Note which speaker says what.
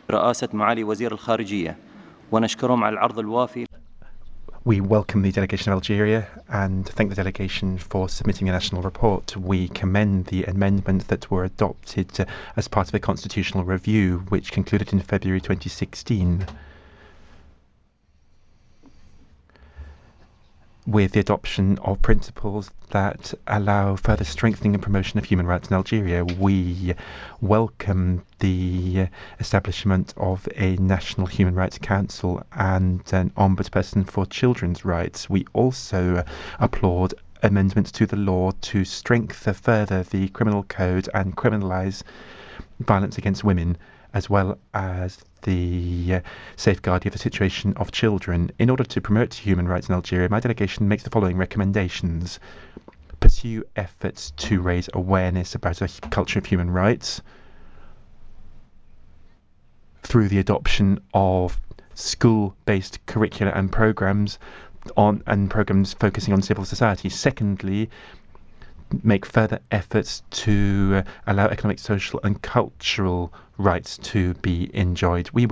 Speaker 1: رئاسة معالي وزير الخارجية ونشكرهم على العرض الوافي.
Speaker 2: We welcome the delegation of Algeria and thank the delegation for submitting a national report. We commend the amendments that were adopted as part of a constitutional review, which concluded in February 2016. With the adoption of principles that allow further strengthening and promotion of human rights in Algeria. We welcome the establishment of a National Human Rights Council and an Ombudsperson for Children's Rights. We also applaud amendments to the law to strengthen further the criminal code and criminalise violence against women, as well as the safeguarding of the situation of children. In order to promote human rights in Algeria, my delegation makes the following recommendations. Pursue efforts to raise awareness about a culture of human rights through the adoption of school-based curricula and programs focusing on civil society. Secondly, make further efforts to allow economic, social and cultural rights to be enjoyed. We